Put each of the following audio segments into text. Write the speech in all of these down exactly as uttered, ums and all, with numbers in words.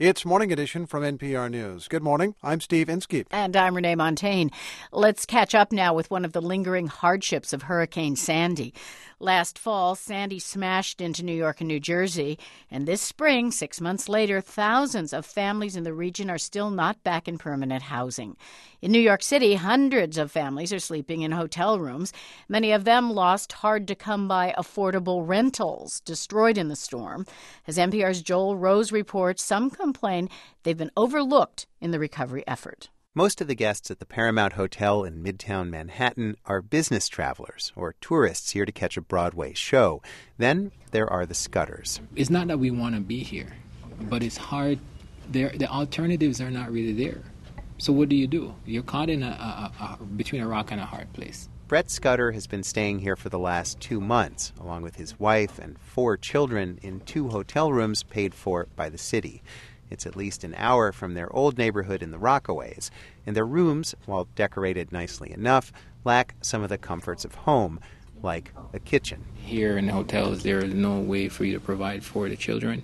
It's Morning Edition from N P R News. Good morning. I'm Steve Inskeep. And I'm Renee Montaigne. Let's catch up now with one of the lingering hardships of Hurricane Sandy. Last fall, Sandy smashed into New York and New Jersey. And this spring, six months later, thousands of families in the region are still not back in permanent housing. In New York City, hundreds of families are sleeping in hotel rooms. Many of them lost hard-to-come-by affordable rentals destroyed in the storm. As N P R's Joel Rose reports, some complain they've been overlooked in the recovery effort. Most of the guests at the Paramount Hotel in Midtown Manhattan are business travelers or tourists here to catch a Broadway show. Then there are the Scudders. It's not that we want to be here, but it's hard. There, the alternatives are not really there. So what do you do? You're caught in a, a, a between a rock and a hard place. Brett Scudder has been staying here for the last two months, along with his wife and four children in two hotel rooms paid for by the city. It's at least an hour from their old neighborhood in the Rockaways, and their rooms, while decorated nicely enough, lack some of the comforts of home, like a kitchen. Here in the hotels, there is no way for you to provide for the children.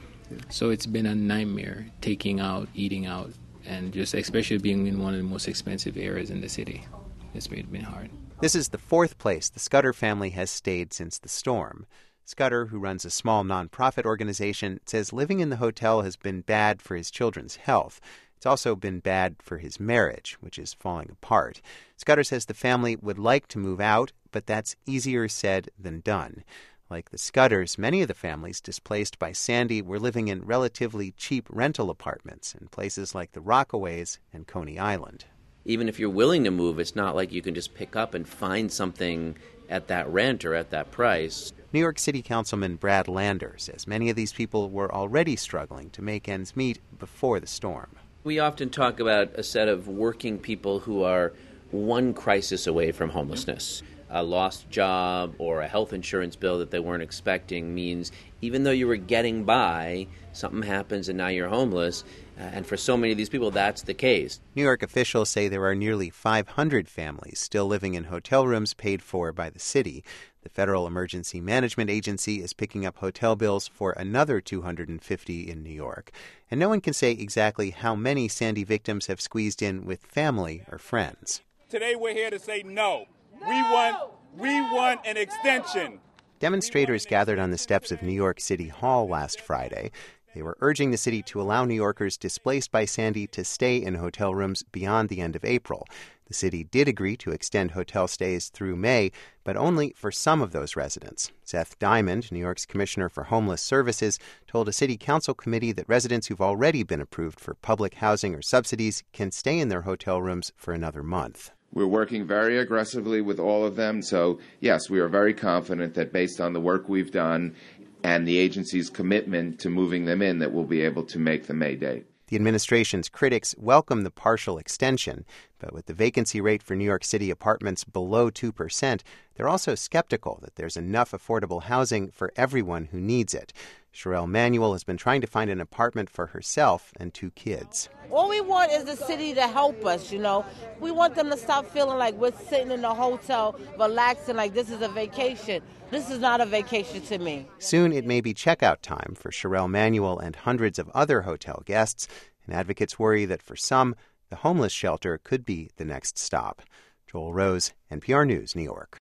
So it's been a nightmare taking out, eating out, and just especially being in one of the most expensive areas in the city. It's been hard. This is the fourth place the Scudder family has stayed since the storm. Scudder, who runs a small nonprofit organization, says living in the hotel has been bad for his children's health. It's also been bad for his marriage, which is falling apart. Scudder says the family would like to move out, but that's easier said than done. Like the Scudders, many of the families displaced by Sandy were living in relatively cheap rental apartments in places like the Rockaways and Coney Island. Even if you're willing to move, it's not like you can just pick up and find something at that rent or at that price. New York City Councilman Brad Lander says many of these people were already struggling to make ends meet before the storm. We often talk about a set of working people who are one crisis away from homelessness. A lost job or a health insurance bill that they weren't expecting means even though you were getting by, something happens and now you're homeless. Uh, and for so many of these people, that's the case. New York officials say there are nearly five hundred families still living in hotel rooms paid for by the city. The Federal Emergency Management Agency is picking up hotel bills for another two hundred fifty in New York. And no one can say exactly how many Sandy victims have squeezed in with family or friends. Today we're here to say no. no. We want we want an extension. Demonstrators gathered on the steps of New York City Hall last Friday. They were urging the city to allow New Yorkers displaced by Sandy to stay in hotel rooms beyond the end of April. The city did agree to extend hotel stays through May, but only for some of those residents. Seth Diamond, New York's Commissioner for Homeless Services, told a city council committee that residents who've already been approved for public housing or subsidies can stay in their hotel rooms for another month. We're working very aggressively with all of them. So, yes, we are very confident that based on the work we've done and the agency's commitment to moving them in, that we'll be able to make the May date. The administration's critics welcome the partial extension, but with the vacancy rate for New York City apartments below two percent, they're also skeptical that there's enough affordable housing for everyone who needs it. Sherelle Manuel has been trying to find an apartment for herself and two kids. All we want is the city to help us, you know. We want them to stop feeling like we're sitting in a hotel, relaxing like this is a vacation. This is not a vacation to me. Soon it may be checkout time for Sherelle Manuel and hundreds of other hotel guests, and advocates worry that for some, the homeless shelter could be the next stop. Joel Rose, N P R News, New York.